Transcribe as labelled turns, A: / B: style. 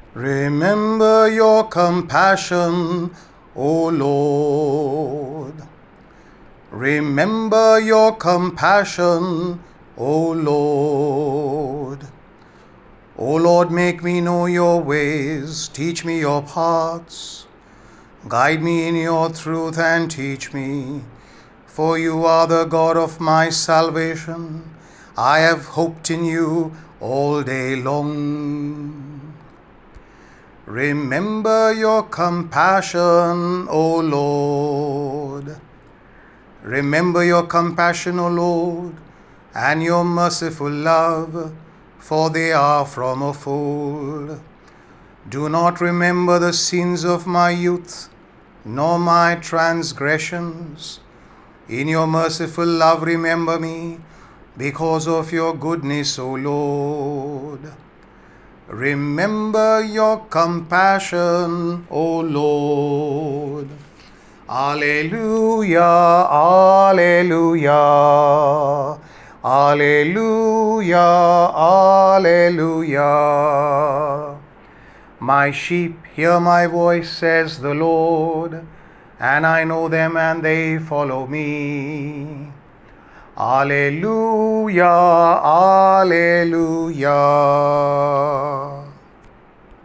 A: Remember your compassion, O Lord. Remember your compassion, O Lord. O Lord, make me know your ways, teach me your paths. Guide me in your truth and teach me, for you are the God of my salvation. I have hoped in you all day long. Remember your compassion, O Lord. Remember your compassion, O Lord, and your merciful love, for they are from of old. Do not remember the sins of my youth, nor my transgressions. In your merciful love remember me, because of your goodness, O Lord. Remember your compassion, O Lord. Alleluia, alleluia, alleluia, alleluia. My sheep hear my voice, says the Lord, and I know them and they follow me. Alleluia, alleluia.